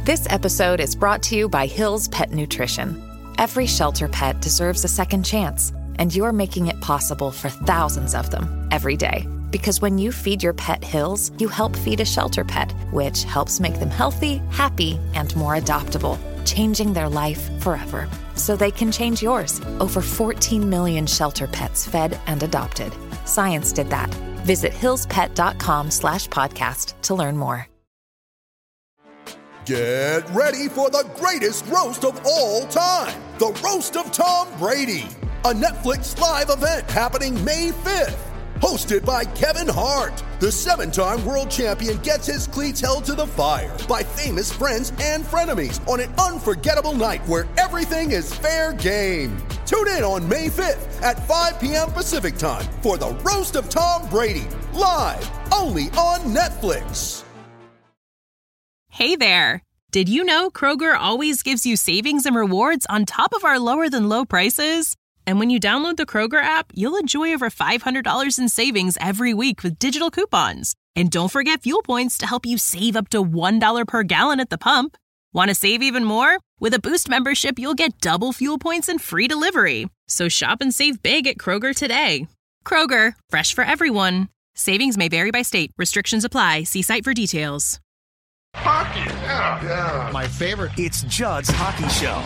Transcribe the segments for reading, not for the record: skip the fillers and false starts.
This episode is brought to you by Hill's Pet Nutrition. Every shelter pet deserves a second chance, and you're making it possible for thousands of them every day. Because when you feed your pet Hill's, you help feed a shelter pet, which helps make them healthy, happy, and more adoptable, changing their life forever. So they can change yours. Over 14 million shelter pets fed and adopted. Science did that. Visit hillspet.com/podcast to learn more. Get ready for the greatest roast of all time, the Roast of Tom Brady, a Netflix live event happening May 5th. Hosted by Kevin Hart, the 7-time world champion gets his cleats held to the fire by famous friends and frenemies on an unforgettable night where everything is fair game. Tune in on May 5th at 5 p.m. Pacific time for the Roast of Tom Brady, live only on Netflix. Hey there! Did you know Kroger always gives you savings and rewards on top of our lower-than-low prices? And when you download the Kroger app, you'll enjoy over $500 in savings every week with digital coupons. And don't forget fuel points to help you save up to $1 per gallon at the pump. Want to save even more? With a Boost membership, you'll get double fuel points and free delivery. So shop and save big at Kroger today. Kroger, fresh for everyone. Savings may vary by state. Restrictions apply. See site for details. Hockey, yeah. My favorite. It's Judd's Hockey Show.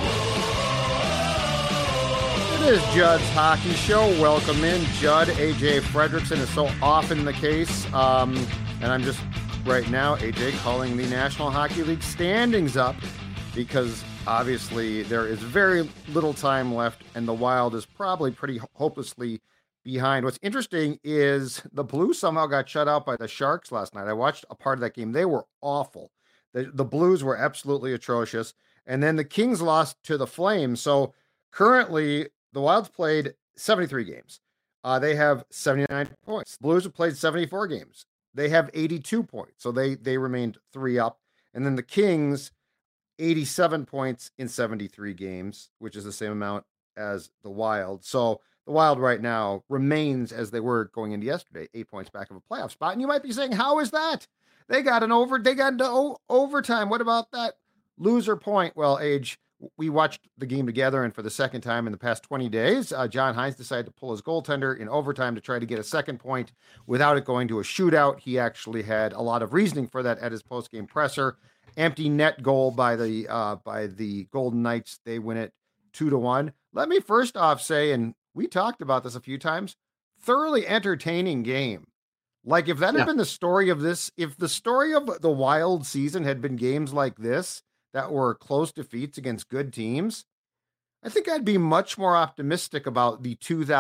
It is Judd's Hockey Show. Welcome in, Judd. AJ Fredrickson is so often the case. And I'm just right now, AJ, calling the National Hockey League standings up because obviously there is very little time left and the Wild is probably pretty hopelessly behind. What's interesting is the Blues somehow got shut out by the Sharks last night. I watched a part of that game. They were awful. The Blues were absolutely atrocious. And then the Kings lost to the Flames. So currently, the Wild's played 73 games. They have 79 points. Blues have played 74 games. They have 82 points. So they remained 3 up. And then the Kings, 87 points in 73 games, which is the same amount as the Wild. So the Wild right now remains as they were going into yesterday, 8 points back of a playoff spot. And you might be saying, how is that? They got into overtime. What about that loser point? Well, we watched the game together, and for the second time in the past 20 days, John Hines decided to pull his goaltender in overtime to try to get a second point without it going to a shootout. He actually had a lot of reasoning for that at his post-game presser. Empty net goal by the Golden Knights. They win it 2-1. Let me first off say, and we talked about this a few times, thoroughly entertaining game. Like if that had been the story of this, if the story of the Wild season had been games like this that were close defeats against good teams, I think I'd be much more optimistic about the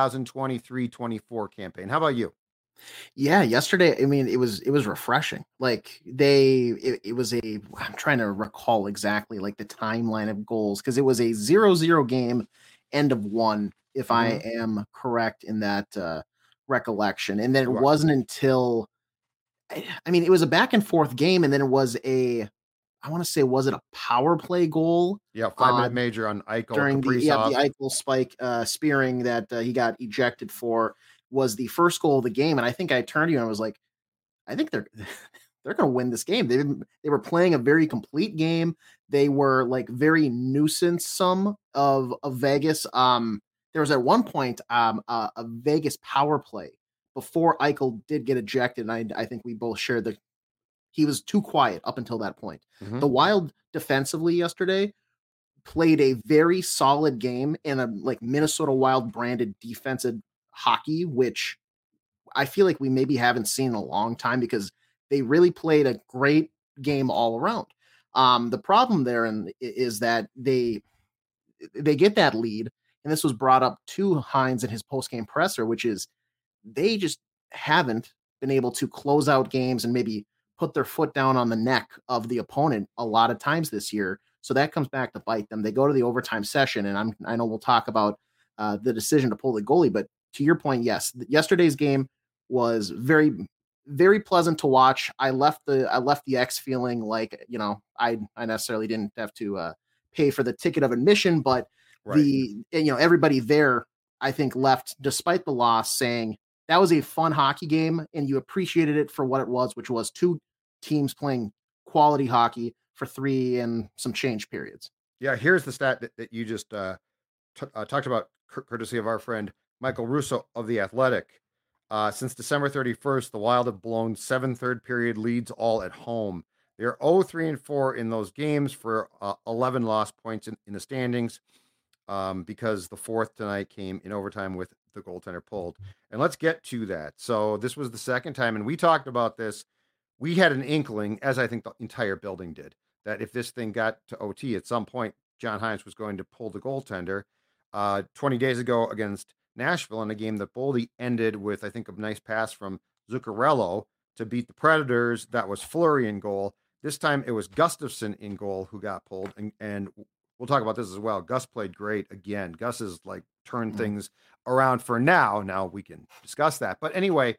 2023-24 campaign. How about you? Yeah, yesterday, I mean, it was refreshing. Like it was I'm trying to recall exactly like the timeline of goals because it was a 0-0 game, end of 1, if I am correct in that recollection. And then it wasn't until, I mean, it was a back and forth game, and then it was I want to say, was it a power play goal? Yeah, 5-minute major on Eichel. During the Eichel spike spearing that he got ejected for was the first goal of the game. And I think I turned to you and I was like, I think they're going to win this game. They were playing a very complete game. They were like very nuisance-some of Vegas. There was at one point a Vegas power play before Eichel did get ejected. And I think we both shared that he was too quiet up until that point. Mm-hmm. The Wild defensively yesterday played a very solid game in a like Minnesota Wild branded defensive hockey, which I feel like we maybe haven't seen in a long time because they really played a great game all around. The problem there is that they get that lead. And this was brought up to Hines in his post-game presser, which is they just haven't been able to close out games and maybe put their foot down on the neck of the opponent a lot of times this year. So that comes back to bite them. They go to the overtime session, and I know we'll talk about the decision to pull the goalie, but to your point, yes, yesterday's game was very, very pleasant to watch. I left the X feeling like, you know, I necessarily didn't have to pay for the ticket of admission, but everybody there, I think, left despite the loss saying that was a fun hockey game and you appreciated it for what it was, which was two teams playing quality hockey, for 3 and some change periods. Yeah, here's the stat that you just talked about, courtesy of our friend Michael Russo of The Athletic. Since December 31st, the Wild have blown 7 third-period leads all at home. They're 0-3-4 in those games for 11 lost points in the standings, because the fourth tonight came in overtime with the goaltender pulled. And let's get to that. So this was the second time, and we talked about this. We had an inkling, as I think the entire building did, that if this thing got to OT at some point, John Hynes was going to pull the goaltender. 20 days ago against Nashville in a game that Boldy ended with, I think, a nice pass from Zuccarello to beat the Predators. That was Fleury in goal. This time it was Gustafsson in goal who got pulled. And we'll talk about this as well. Gus played great again. Gus has turned things around for now. Now we can discuss that. But anyway,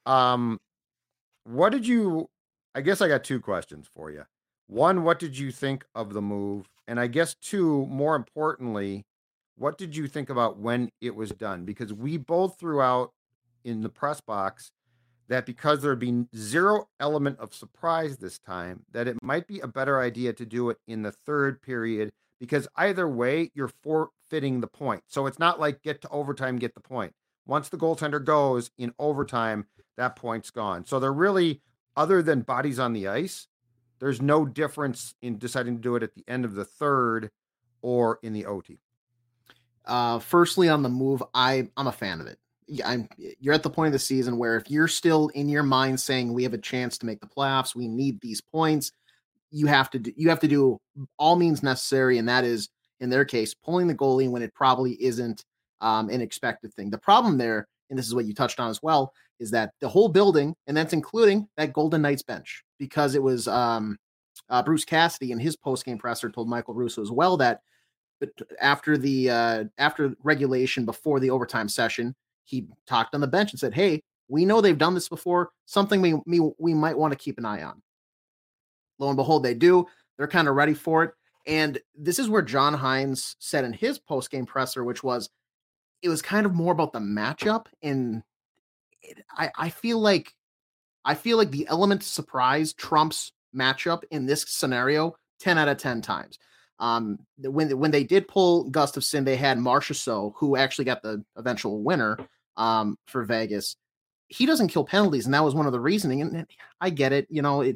what did you, I guess I got 2 questions for you. One, what did you think of the move? And I guess 2, more importantly, what did you think about when it was done? Because we both threw out in the press box that because there would be 0 element of surprise this time, that it might be a better idea to do it in the third period, because either way, you're forfeiting the point. So it's not like get to overtime, get the point. Once the goaltender goes in overtime, that point's gone. So they're really, other than bodies on the ice, there's no difference in deciding to do it at the end of the third or in the OT. Firstly, on the move, I'm a fan of it. You're at the point of the season where if you're still in your mind saying we have a chance to make the playoffs, we need these points, you have to do all means necessary, and that is, in their case, pulling the goalie when it probably isn't an expected thing. The problem there, and this is what you touched on as well, is that the whole building, and that's including that Golden Knights bench, because it was Bruce Cassidy in his post-game presser told Michael Russo as well that after regulation, before the overtime session, he talked on the bench and said, "Hey, we know they've done this before. Something we might want to keep an eye on." Lo and behold, they do. They're kind of ready for it. And this is where John Hynes said in his post-game presser, which was, it was kind of more about the matchup. And I feel like the element of surprise trumps matchup in this scenario 10 out of 10 times. When they did pull Gustafsson, they had Marchessault, who actually got the eventual winner for Vegas. He doesn't kill penalties, and that was one of the reasoning. And I get it,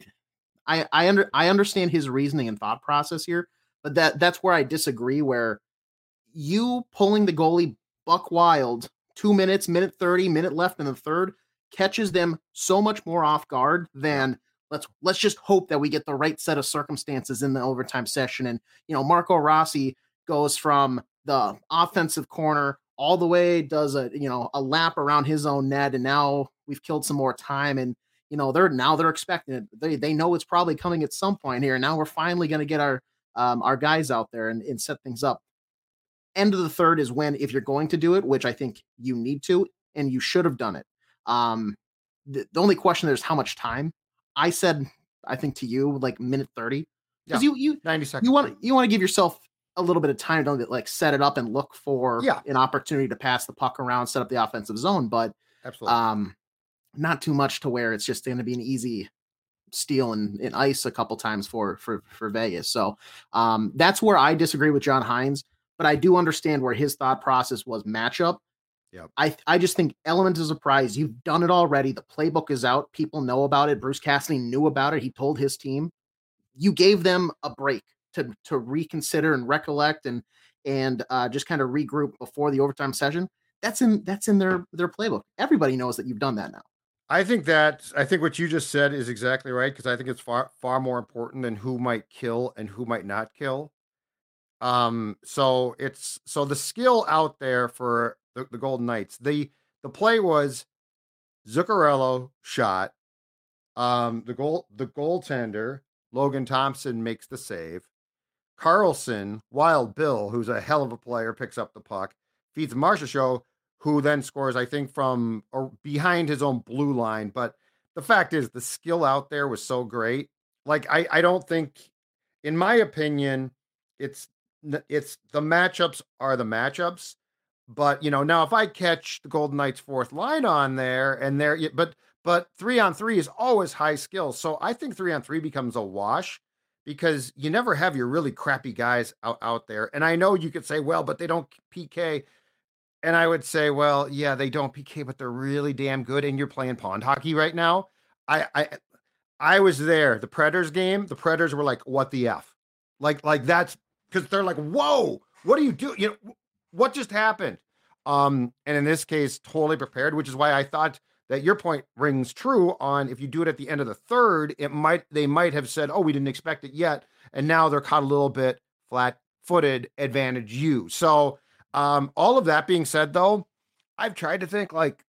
I understand his reasoning and thought process here, but that's where I disagree. Where you pulling the goalie buck wild, 2 minutes, minute 30, minute left in the third, catches them so much more off guard than let's just hope that we get the right set of circumstances in the overtime session. And, Marco Rossi goes from the offensive corner all the way, does a lap around his own net. And now we've killed some more time. And, they're expecting it. They know it's probably coming at some point here. And now we're finally going to get our guys out there and set things up. End of the third is when, if you're going to do it, which I think you need to, and you should have done it. The only question there is how much time. I said, I think to you, minute 30, because you 90 seconds. You want to give yourself a little bit of time to set it up and look for an opportunity to pass the puck around, set up the offensive zone, but absolutely not too much to where it's just going to be an easy steal and ice a couple times for Vegas. So that's where I disagree with John Hynes, but I do understand where his thought process was matchup. Yep. I just think element of surprise. You've done it already. The playbook is out. People know about it. Bruce Cassidy knew about it. He told his team. You gave them a break to reconsider and recollect and just kind of regroup before the overtime session. That's in their playbook. Everybody knows that you've done that now. I think what you just said is exactly right, because I think it's far more important than who might kill and who might not kill. So the skill out there for the Golden Knights. The play was Zuccarello shot. The goaltender Logan Thompson makes the save. Carlson, Wild Bill, who's a hell of a player, picks up the puck, feeds Marchessault, who then scores, I think, from behind his own blue line. But the fact is, the skill out there was so great. I don't think, in my opinion, it's the matchups are the matchups. But, now if I catch the Golden Knights fourth line on there and but 3-on-3 is always high skill. So I think 3-on-3 becomes a wash, because you never have your really crappy guys out there. And I know you could say, well, but they don't PK. And I would say, well, yeah, they don't PK, but they're really damn good. And you're playing pond hockey right now. I was there. The Predators game, the Predators were like, what the F? Like that's because they're like, whoa, what do you do? You know, what just happened? And in this case, totally prepared, which is why I thought that your point rings true on if you do it at the end of the third, they might have said, oh, we didn't expect it yet. And now they're caught a little bit flat-footed, advantage you. So all of that being said, though, I've tried to think like,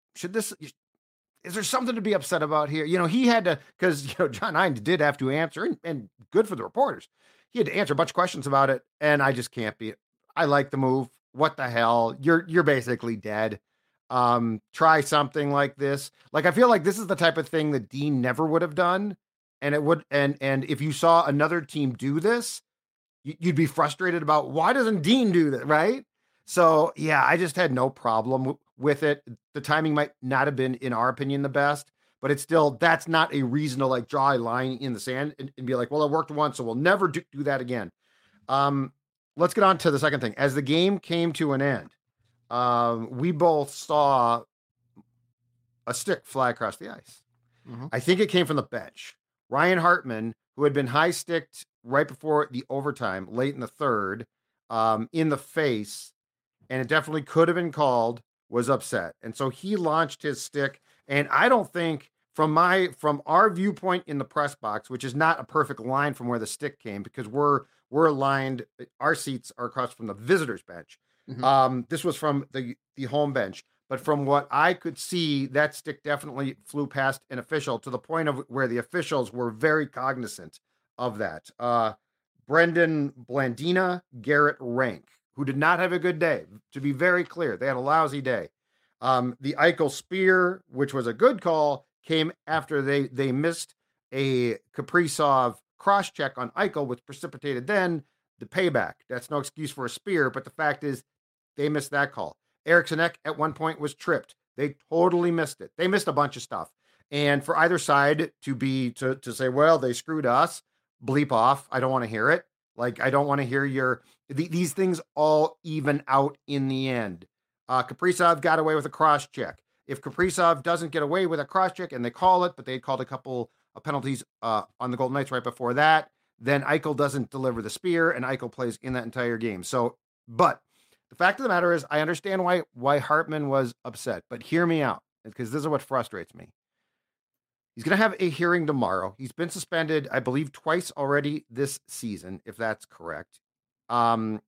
is there something to be upset about here? You know, he had to, because, you know, John Hynes did have to answer, and good for the reporters. He had to answer a bunch of questions about it, and I just can't be. I like the move. What the hell? You're basically dead. Try something like this. Like, I feel like this is the type of thing that Dean never would have done, and it would. And if you saw another team do this, you'd be frustrated about why doesn't Dean do that, right? So yeah, I just had no problem with it. The timing might not have been, in our opinion, the best, but it's still, that's not a reason to like draw a line in the sand and be like, well, it worked once, so we'll never do that again. Let's get on to the second thing. As the game came to an end, we both saw a stick fly across the ice. Mm-hmm. I think it came from the bench. Ryan Hartman, who had been high sticked right before the overtime, late in the third, in the face, and it definitely could have been called, was upset. And so he launched his stick. And I don't think from our viewpoint in the press box, which is not a perfect line from where the stick came, because we're aligned, our seats are across from the visitors bench. Mm-hmm. This was from the home bench. But from what I could see, that stick definitely flew past an official, to the point of where the officials were very cognizant of that. Brendan Blandina, Garrett Rank, who did not have a good day. To be very clear, they had a lousy day. The Eichel spear, which was a good call, came after they missed a Kaprizov cross-check on Eichel, which precipitated then the payback. That's no excuse for a spear, but the fact is they missed that call. Eriksson Ek at one point was tripped. They totally missed it. They missed a bunch of stuff. And for either side to say, well, they screwed us, bleep off. I don't want to hear it. Like, I don't want to hear these things all even out in the end. Kaprizov got away with a cross check. If Kaprizov doesn't get away with a cross check and they call it, but they called a couple of penalties on the Golden Knights right before that, then Eichel doesn't deliver the spear and Eichel plays in that entire game. So, but the fact of the matter is, I understand why Hartman was upset, but hear me out, because this is what frustrates me. He's going to have a hearing tomorrow. He's been suspended, I believe, twice already this season, if that's correct. And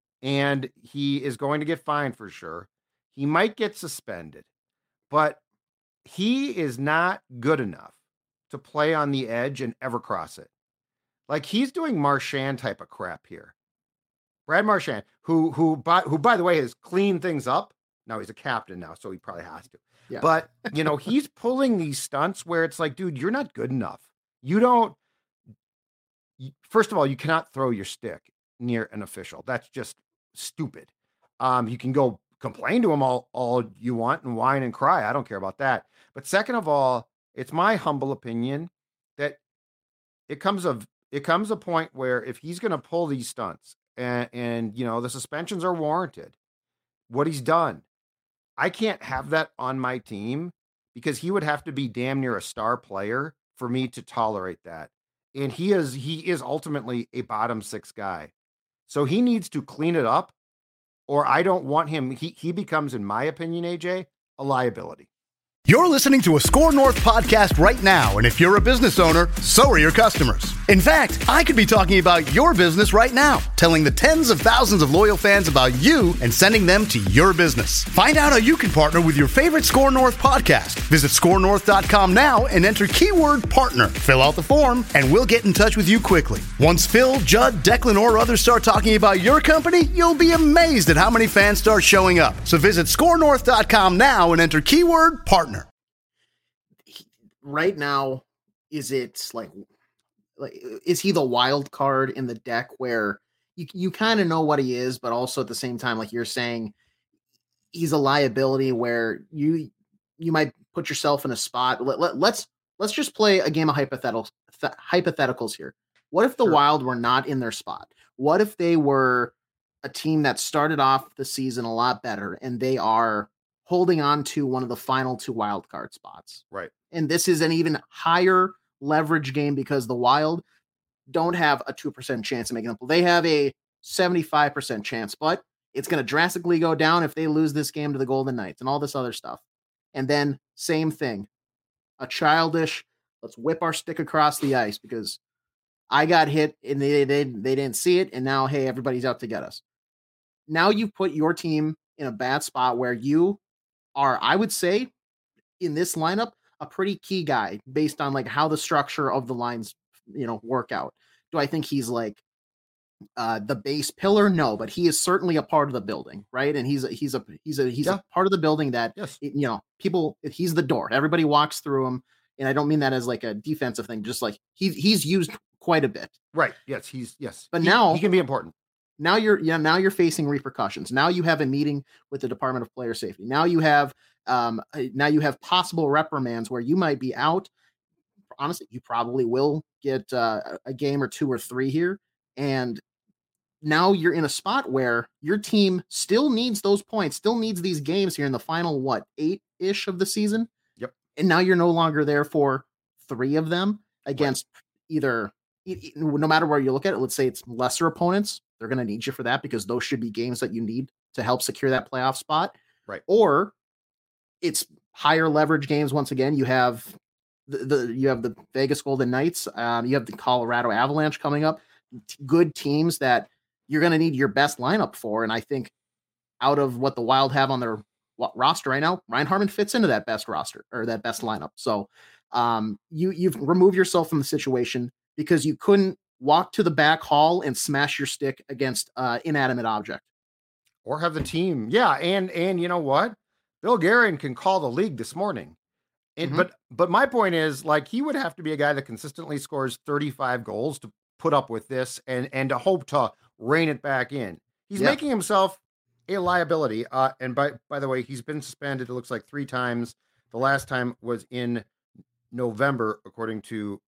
he is going to get fined for sure. He might get suspended, but he is not good enough to play on the edge and ever cross it. Like, he's doing Marchand type of crap here. Brad Marchand, who by the way has cleaned things up. Now he's a captain now, so he probably has to. Yeah. But, you know, he's pulling these stunts where it's like, dude, you're not good enough. First of all, you cannot throw your stick near an official. That's just stupid. You can go complain to him all you want and whine and cry. I don't care about that. But second of all, it's my humble opinion that it comes a point where if he's going to pull these stunts and you know, the suspensions are warranted, what he's done, I can't have that on my team, because he would have to be damn near a star player for me to tolerate that. And he is ultimately a bottom six guy. So he needs to clean it up, or I don't want him. He becomes, in my opinion, AJ, a liability. You're listening to a Score North podcast right now, and if you're a business owner, so are your customers. In fact, I could be talking about your business right now, telling the tens of thousands of loyal fans about you and sending them to your business. Find out how you can partner with your favorite Score North podcast. Visit scorenorth.com now and enter keyword partner. Fill out the form, and we'll get in touch with you quickly. Once Phil, Judd, Declan, or others start talking about your company, you'll be amazed at how many fans start showing up. So visit scorenorth.com now and enter keyword partner. Right now, is it like is he the wild card in the deck where you kind of know what he is, but also at the same time, like you're saying, he's a liability where you might put yourself in a spot. Let's just play a game of hypotheticals here. What if the Sure. Wild were not in their spot? What if they were a team that started off the season a lot better and they are holding on to one of the final 2 wild card spots? Right. And this is an even higher leverage game because the Wild don't have a 2% chance of making it. They have a 75% chance, but it's going to drastically go down if they lose this game to the Golden Knights and all this other stuff. And then same thing, a childish, let's whip our stick across the ice because I got hit and they didn't see it. And now, hey, everybody's out to get us. Now you've put your team in a bad spot where you are, I would say, in this lineup, a pretty key guy based on like how the structure of the lines, work out. Do I think he's like the base pillar? No, but he is certainly a part of the building, right? And he's a part of the building that people. He's the door. Everybody walks through him, and I don't mean that as like a defensive thing. Just like he's used quite a bit, right? Yes, But now he can be important. Now you're facing repercussions. Now you have a meeting with the Department of Player Safety. Now you have possible reprimands where you might be out. Honestly, you probably will get a game or 2 or 3 here. And now you're in a spot where your team still needs those points, still needs these games here in the final, 8-ish of the season. Yep. And now you're no longer there for 3 of them against either, no matter where you look at it, let's say it's lesser opponents. They're going to need you for that because those should be games that you need to help secure that playoff spot. Right. Or it's higher leverage games. Once again, you have you have the Vegas Golden Knights. You have the Colorado Avalanche coming up. Good teams that you're going to need your best lineup for. And I think out of what the Wild have on their roster right now, Ryan Hartman fits into that best roster or that best lineup. So you've removed yourself from the situation because you couldn't walk to the back hall and smash your stick against inanimate object. Or have the team. Yeah. And you know what? Bill Guerin can call the league this morning. And but my point is, like, he would have to be a guy that consistently scores 35 goals to put up with this and to hope to rein it back in. He's making himself a liability. And by the way, he's been suspended, it looks like 3 times. The last time was in November, according to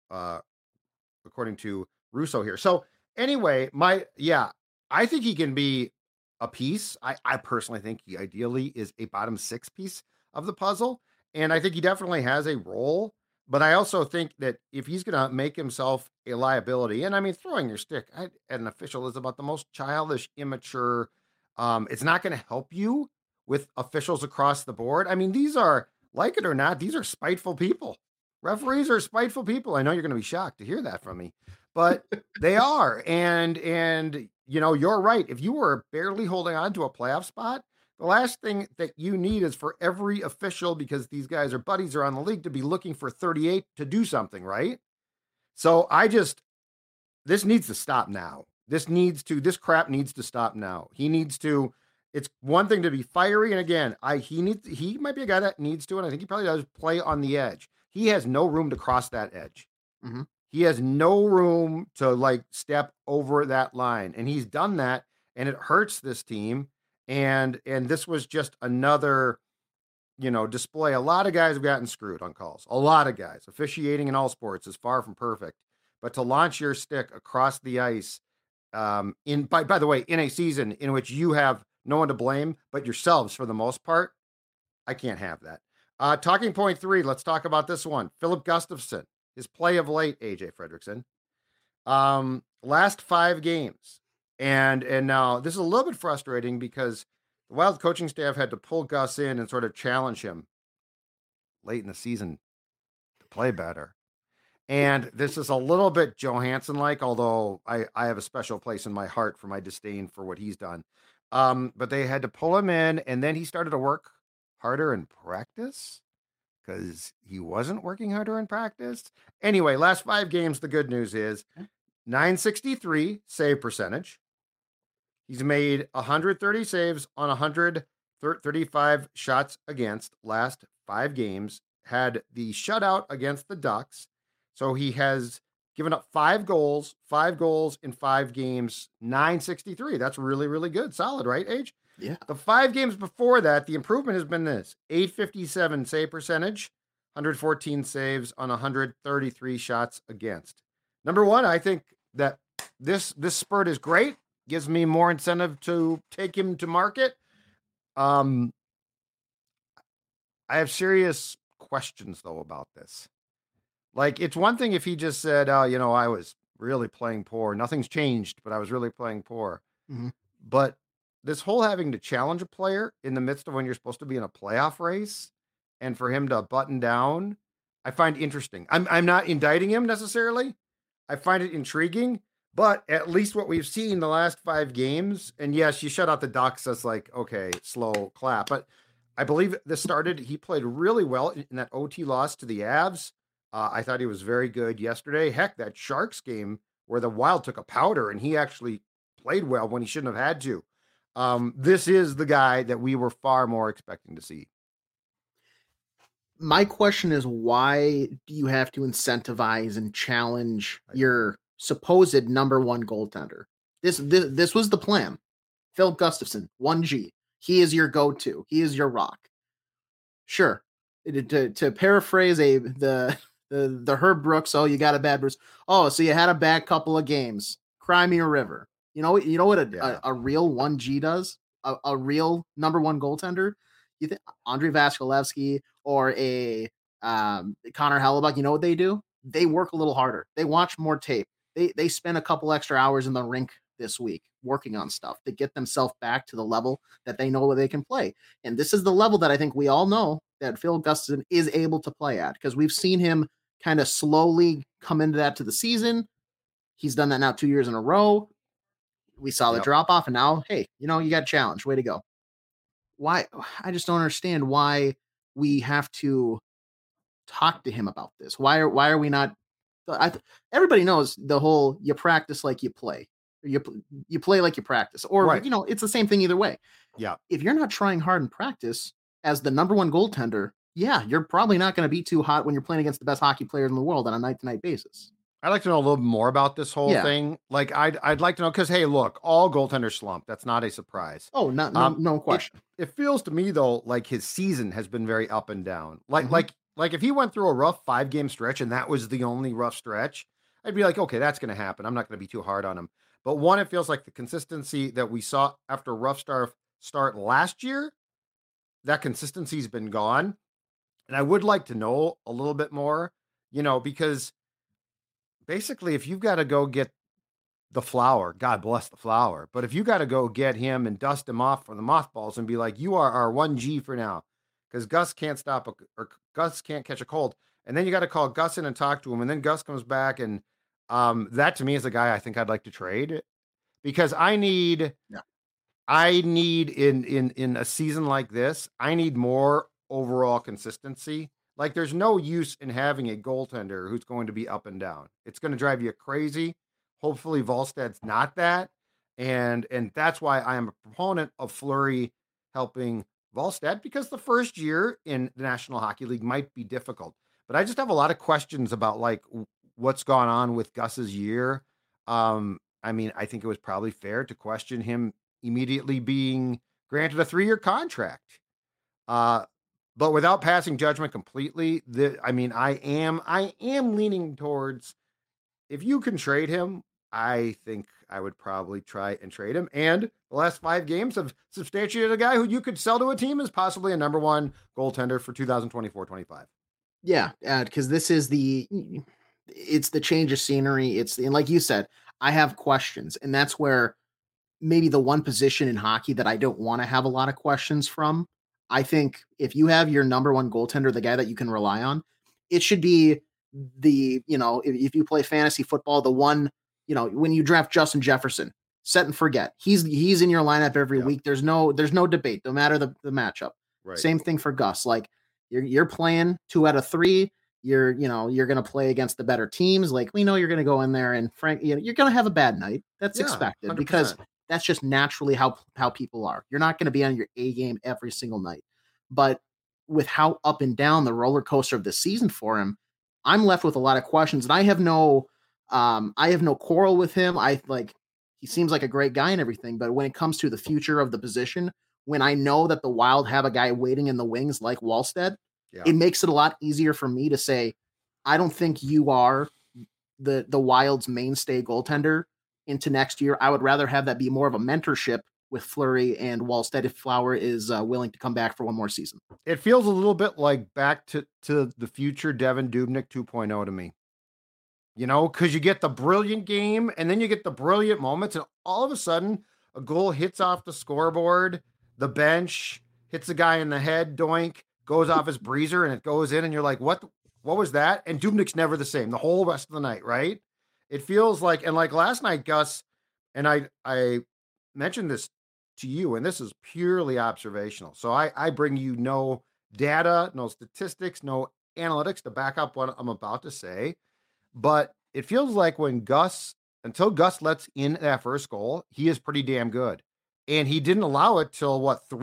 Russo here. So anyway, I think he can be a piece. I personally think he ideally is a bottom 6 piece of the puzzle. And I think he definitely has a role, but I also think that if he's going to make himself a liability, and I mean, throwing your stick at an official is about the most childish, immature. It's not going to help you with officials across the board. I mean, these are, like it or not, these are spiteful people. Referees are spiteful people. I know you're going to be shocked to hear that from me, but they are. And you're right. If you were barely holding on to a playoff spot, the last thing that you need is for every official, because these guys are buddies around the league, to be looking for 38 to do something, right? So this needs to stop now. This crap needs to stop now. It's one thing to be fiery. And again, he might be a guy that needs to, and I think he probably does play on the edge. He has no room to cross that edge. Mm-hmm. He has no room to step over that line. And he's done that, and it hurts this team. And this was just another, display. A lot of guys have gotten screwed on calls. A lot of guys. Officiating in all sports is far from perfect. But to launch your stick across the ice, by the way, in a season in which you have no one to blame but yourselves for the most part, I can't have that. Talking point 3, let's talk about this one. Philip Gustafsson, his play of late, AJ Fredrickson. Last 5 games. And now this is a little bit frustrating because the Wild coaching staff had to pull Gus in and sort of challenge him late in the season to play better. And this is a little bit Johansson-like, although I have a special place in my heart for my disdain for what he's done. But they had to pull him in, and then he started to work harder in practice because he wasn't working harder in practice. Anyway, last 5 games, the good news is .963 save percentage. He's made 130 saves on 135 shots against last 5 games, had the shutout against the Ducks. So he has given up 5 goals in 5 games, .963. That's really, really good. Solid, right, Age? Yeah. The 5 games before that, the improvement has been this: .857 save percentage, 114 saves on 133 shots against. Number one, I think that this spurt is great. Gives me more incentive to take him to market. I have serious questions though about this. Like, it's one thing if he just said, "Oh, I was really playing poor. Nothing's changed, but I was really playing poor." Mm-hmm. But this whole having to challenge a player in the midst of when you're supposed to be in a playoff race, and for him to button down, I find interesting. I'm not indicting him necessarily. I find it intriguing, but at least what we've seen the last 5 games, and yes, you shut out the Ducks as like, okay, slow clap, but I believe this started, he played really well in that OT loss to the Avs. I thought he was very good yesterday. Heck, that Sharks game where the Wild took a powder and he actually played well when he shouldn't have had to. This is the guy that we were far more expecting to see. My question is, why do you have to incentivize and challenge your supposed number one goaltender? This was the plan. Philip Gustafson, 1G. He is your go-to. He is your rock. Sure. To paraphrase the Herb Brooks, oh, you got a bad Bruce. Oh, so you had a bad couple of games. Cry me a river. You know what a real 1G does? A real number one goaltender? You think Andrei Vasilevsky or a Connor Hellebuyck, you know what they do? They work a little harder. They watch more tape. They spend a couple extra hours in the rink this week working on stuff to get themselves back to the level that they know that they can play. And this is the level that I think we all know that Phil Gustafson is able to play at, because we've seen him kind of slowly come into that to the season. He's done that now 2 years in a row. We saw the drop off, and now, hey, you got a challenge. Way to go. Why? I just don't understand why we have to talk to him about this. Why are we not? Everybody knows the whole you practice like you play. You play like you practice, or right. It's the same thing either way. Yeah. If you're not trying hard in practice as the number one goaltender, yeah, you're probably not going to be too hot when you're playing against the best hockey players in the world on a night-to-night basis. I'd like to know a little bit more about this whole thing. Like, I'd like to know, because, hey, look, all goaltenders slump. That's not a surprise. Oh, no question. It feels to me, though, like his season has been very up and down. Like if he went through a rough 5-game stretch and that was the only rough stretch, I'd be like, okay, that's going to happen. I'm not going to be too hard on him. But one, it feels like the consistency that we saw after a rough start last year, that consistency's been gone. And I would like to know a little bit more, because basically, if you've got to go get the flower, God bless the flower. But if you got to go get him and dust him off for the mothballs and be like, you are our 1G for now, because Gus can't or Gus can't catch a cold. And then you got to call Gus in and talk to him. And then Gus comes back. And that to me is a guy I think I'd like to trade, because I need in a season like this, I need more overall consistency. Like, there's no use in having a goaltender who's going to be up and down. It's going to drive you crazy. Hopefully Volstad's not that. And that's why I am a proponent of Fleury helping Volstad, because the first year in the National Hockey League might be difficult. But I just have a lot of questions about, like, what's gone on with Gus's year. I mean, I think it was probably fair to question him immediately being granted a 3-year contract. But without passing judgment completely, I am leaning towards, if you can trade him, I think I would probably try and trade him. And the last 5 games have substantiated a guy who you could sell to a team as possibly a number one goaltender for 2024-25. Yeah, because this is it's the change of scenery. And like you said, I have questions, and that's where maybe the one position in hockey that I don't want to have a lot of questions from. I think if you have your number one goaltender, the guy that you can rely on, it should be if you play fantasy football, the one, when you draft Justin Jefferson, set and forget. He's in your lineup every week. There's no debate, no matter the matchup. Right. Same thing for Gus. Like, you're playing 2 out of 3. You're going to play against the better teams. Like, we know you're going to go in there and you're going to have a bad night. That's expected 100%. Because that's just naturally how people are. You're not going to be on your A game every single night. But with how up and down the roller coaster of the season for him, I'm left with a lot of questions. And I have no quarrel with him. He seems like a great guy and everything. But when it comes to the future of the position, when I know that the Wild have a guy waiting in the wings like Wallstead, it makes it a lot easier for me to say, I don't think you are the Wild's mainstay goaltender into next year. I would rather have that be more of a mentorship with Fleury and Wallstedt if Flower is willing to come back for one more season. It feels a little bit like back to the future Devan Dubnyk 2.0 to me. You know, because you get the brilliant game and then you get the brilliant moments, and all of a sudden a goal hits off the scoreboard, the bench hits the guy in the head, doink, goes off his breezer, and it goes in, and you're like, what was that? And Dubnyk's never the same the whole rest of the night, right? It feels like, and like last night, Gus, and I mentioned this to you, and this is purely observational. So I bring you no data, no statistics, no analytics to back up what I'm about to say. But it feels like until Gus lets in that first goal, he is pretty damn good. And he didn't allow it till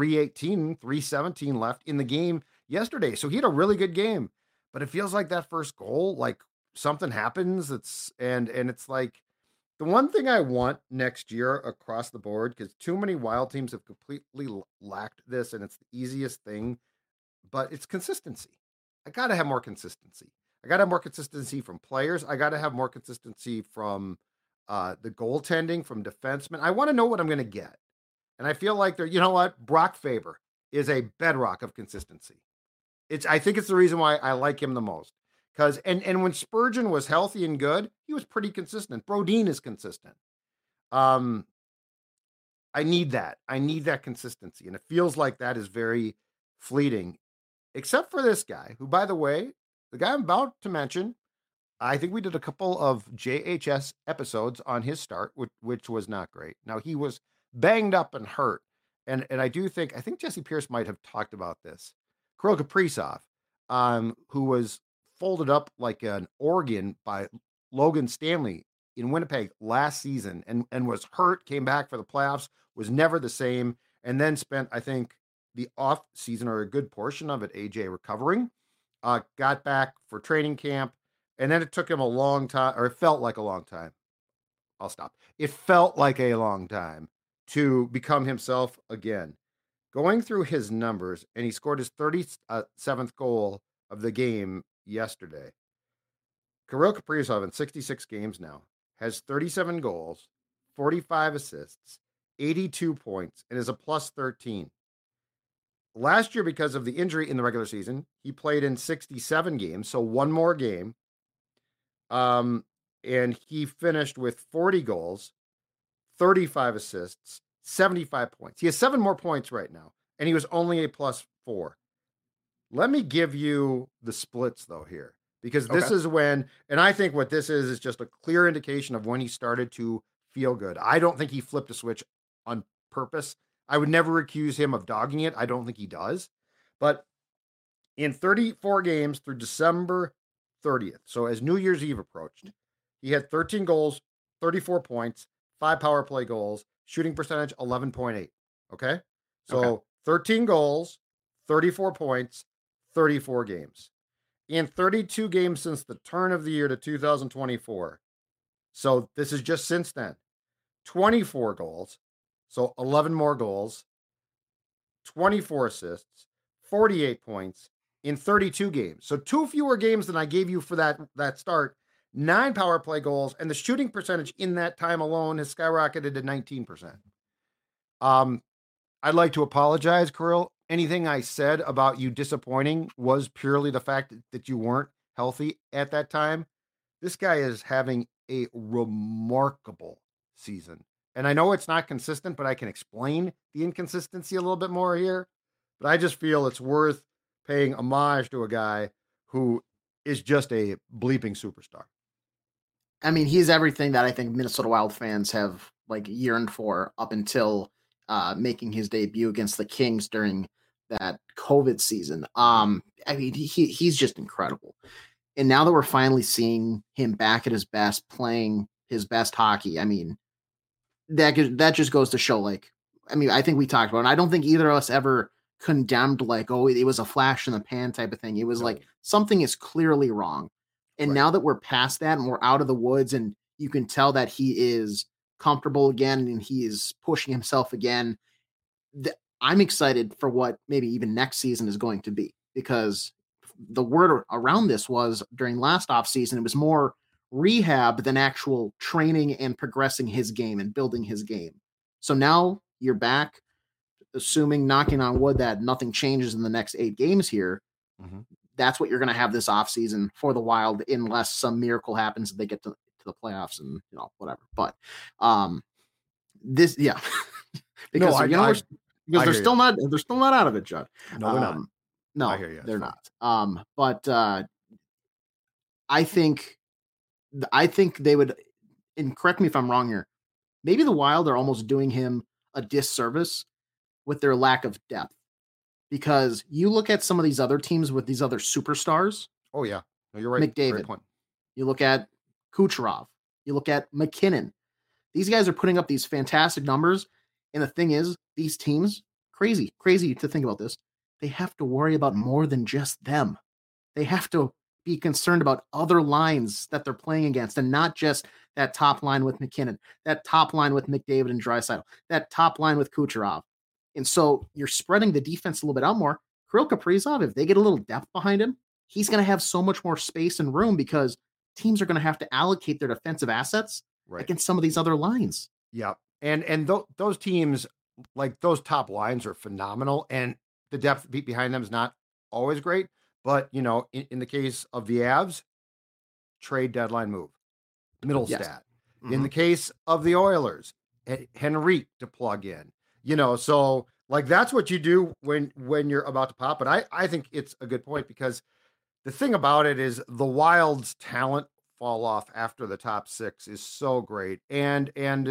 3:17 left in the game yesterday. So he had a really good game. But it feels like that first goal, like something happens. And it's like the one thing I want next year across the board, because too many Wild teams have completely lacked this, and it's the easiest thing, but it's consistency. I got to have more consistency. I got to have more consistency from players. I got to have more consistency from the goaltending, from defensemen. I want to know what I'm going to get. And I feel like you know what? Brock Faber is a bedrock of consistency. I think it's the reason why I like him the most. Because and when Spurgeon was healthy and good, he was pretty consistent. Brodin is consistent. I need that. I need that consistency. And it feels like that is very fleeting. Except for this guy, who, by the way, the guy I'm about to mention, I think we did a couple of JHS episodes on his start, which was not great. Now, he was banged up and hurt. And I think Jesse Pierce might have talked about this. Kirill Kaprizov, who was folded up like an organ by Logan Stanley in Winnipeg last season and was hurt, came back for the playoffs, was never the same, and then spent, I think, the off season or a good portion of it, AJ, recovering, got back for training camp, and then it took him a long time, or it felt like a long time. I'll stop. It felt like a long time to become himself again. Going through his numbers, and he scored his 37th goal of the game yesterday. Kirill Kaprizov in 66 games now has 37 goals, 45 assists, 82 points, and is a plus 13. Last year, because of the injury in the regular season, he played in 67 games, so one more game. And he finished with 40 goals, 35 assists, 75 points. He has 7 more points right now, and he was only a plus 4. Let me give you the splits, though, here, because this is when, and I think what this is just a clear indication of when he started to feel good. I don't think he flipped a switch on purpose. I would never accuse him of dogging it. I don't think he does. But in 34 games through December 30th, so as New Year's Eve approached, he had 13 goals, 34 points, 5 power play goals, shooting percentage 11.8. Okay? So 13 goals, 34 points, 34 games. In 32 games since the turn of the year to 2024. So this is just since then. 24 goals. So 11 more goals, 24 assists, 48 points in 32 games. So 2 fewer games than I gave you for that start, 9 power play goals, and the shooting percentage in that time alone has skyrocketed to 19%. I'd like to apologize, Kirill. Anything I said about you disappointing was purely the fact that you weren't healthy at that time. This guy is having a remarkable season. And I know it's not consistent, but I can explain the inconsistency a little bit more here. But I just feel it's worth paying homage to a guy who is just a bleeping superstar. I mean, he's everything that I think Minnesota Wild fans have yearned for up until making his debut against the Kings during that COVID season. I mean, he's just incredible. And now that we're finally seeing him back at his best, playing his best hockey, I mean, that just goes to show, I think we talked about it, and I don't think either of us ever condemned it was a flash in the pan type of thing. It was something is clearly wrong. And now that we're past that and we're out of the woods and you can tell that he is comfortable again and he is pushing himself again, I'm excited for what maybe even next season is going to be, because the word around this was during last offseason, it was more rehab than actual training and progressing his game and building his game. So now you're back, assuming, knocking on wood, that nothing changes in the next 8 games here. Mm-hmm. That's what you're going to have this offseason for the Wild, unless some miracle happens and they get to the playoffs and whatever. But this, yeah, because they're still not out of it, Judd. No, they're not. No, I hear you. They're not. But I think they would, and correct me if I'm wrong here, maybe the Wild are almost doing him a disservice with their lack of depth. Because you look at some of these other teams with these other superstars. Oh, yeah. No, you're right. McDavid. Great point. You look at Kucherov. You look at McKinnon. These guys are putting up these fantastic numbers. And the thing is, these teams, crazy to think about this, they have to worry about more than just them. They have to be concerned about other lines that they're playing against, and not just that top line with McKinnon, that top line with McDavid and Draisaitl, that top line with Kucherov. And so you're spreading the defense a little bit out more. Kirill Kaprizov, if they get a little depth behind him, he's going to have so much more space and room, because teams are going to have to allocate their defensive assets against some of these other lines. Yeah. And those teams, like those top lines, are phenomenal. And the depth behind them is not always great. But, in the case of the Avs, trade deadline move, middle stat. Mm-hmm. In the case of the Oilers, Henrique to plug in. So like that's what you do when you're about to pop. But I think it's a good point, because the thing about it is the Wild's talent fall off after the top 6 is so great. And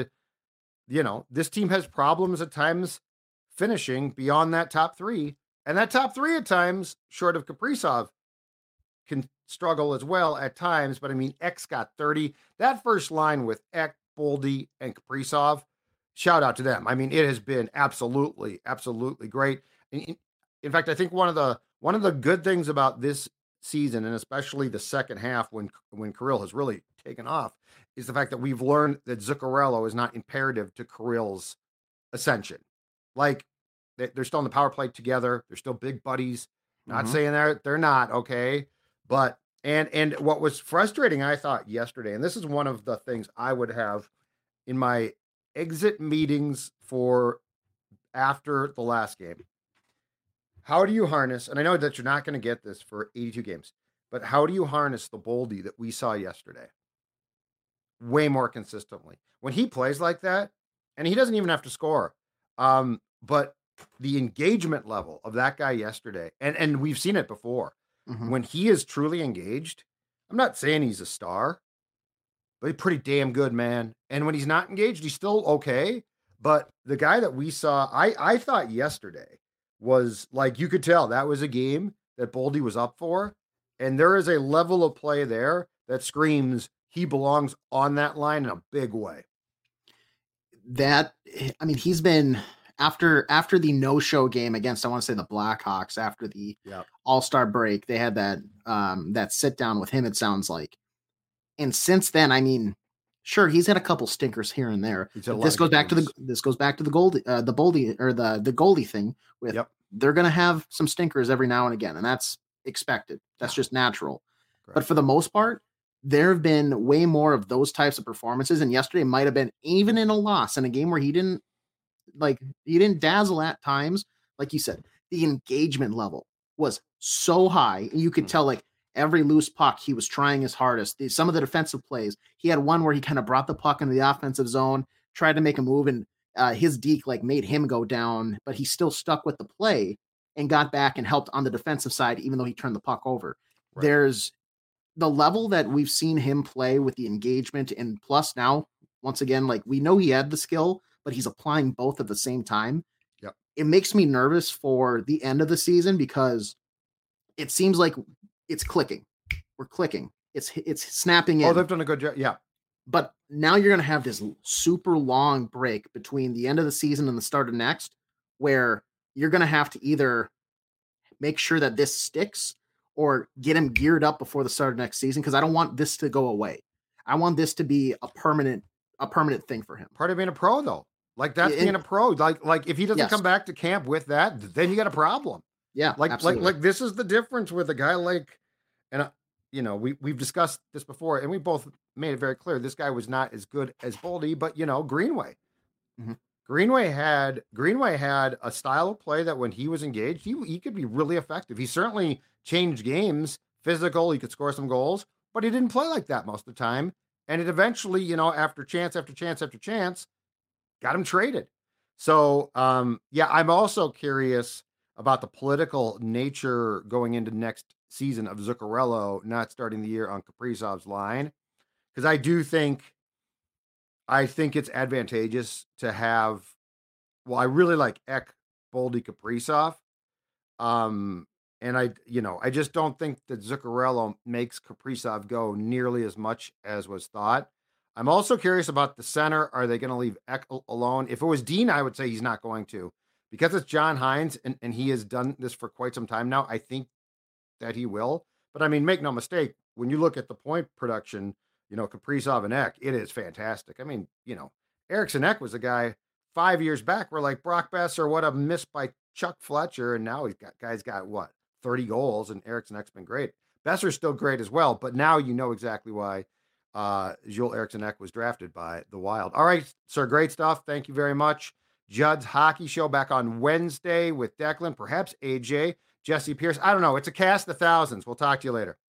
this team has problems at times finishing beyond that top 3. And that top 3 at times, short of Kaprizov, can struggle as well at times. But I mean, X got 30. That first line with Ek, Boldy, and Kaprizov, shout out to them. I mean, it has been absolutely, absolutely great. In fact, I think one of the good things about this season, and especially the second half when Kirill has really taken off, is the fact that we've learned that Zuccarello is not imperative to Kirill's ascension. Like, they're still in the power play together. They're still big buddies. Not saying they're not, okay? But, and what was frustrating, I thought, yesterday, and this is one of the things I would have in my exit meetings for after the last game. How do you harness, and I know that you're not going to get this for 82 games, but how do you harness the Boldy that we saw yesterday way more consistently? When he plays like that, and he doesn't even have to score, but the engagement level of that guy yesterday, and we've seen it before, when he is truly engaged, I'm not saying he's a star, but he's pretty damn good, man. And when he's not engaged, he's still okay. But the guy that we saw, I thought yesterday was like, you could tell that was a game that Boldy was up for. And there is a level of play there that screams he belongs on that line in a big way. He's been after the no-show game against, I want to say, the Blackhawks after the All-Star break. They had that sit down with him, it sounds like. And since then, sure, he's had a couple stinkers here and there. This goes back to the Goldie thing with they're going to have some stinkers every now and again, and that's expected. That's just natural. Correct. But for the most part, there have been way more of those types of performances. And yesterday might have been, even in a loss, in a game where he didn't dazzle at times. Like you said, the engagement level was so high, and you could tell, like, every loose puck, he was trying his hardest. Some of the defensive plays, he had one where he kind of brought the puck into the offensive zone, tried to make a move, and his deke made him go down, but he still stuck with the play and got back and helped on the defensive side, even though he turned the puck over. Right. There's the level that we've seen him play with the engagement, and plus now, once again, we know he had the skill, but he's applying both at the same time. Yep. It makes me nervous for the end of the season, because it seems like it's clicking. We're clicking. It's snapping in. Oh, they've done a good job. Yeah. But now you're going to have this super long break between the end of the season and the start of next, where you're going to have to either make sure that this sticks or get him geared up before the start of next season. Because I don't want this to go away. I want this to be a permanent thing for him. Part of being a pro, though. That's being a pro. Like if he doesn't come back to camp with that, then you got a problem. Yeah, like this is the difference with a guy like, and we've discussed this before, and we both made it very clear this guy was not as good as Boldy, but Greenway. Mm-hmm. Greenway had a style of play that when he was engaged, he could be really effective. He certainly changed games, physical, he could score some goals, but he didn't play like that most of the time. And it eventually, after chance after chance after chance, got him traded. So, I'm also curious about the political nature going into next season of Zuccarello not starting the year on Kaprizov's line, because I think it's advantageous to have. Well, I really like Ek, Boldy, Kaprizov, and I just don't think that Zuccarello makes Kaprizov go nearly as much as was thought. I'm also curious about the center. Are they going to leave Ek alone? If it was Dean, I would say he's not going to. Because it's John Hynes, and he has done this for quite some time now, I think that he will. But, I mean, make no mistake, when you look at the point production, Kaprizov and Ek, it is fantastic. I mean, Eriksson Ek was a guy 5 years back where, like, Brock Besser would have missed by Chuck Fletcher, and now guy's got, 30 goals, and Eriksson Ek's been great. Besser's still great as well, but now you know exactly why Joel Eriksson Ek was drafted by the Wild. All right, sir, great stuff. Thank you very much. Judd's Hockey Show back on Wednesday with Declan, perhaps AJ, Jesse Pierce. I don't know. It's a cast of thousands. We'll talk to you later.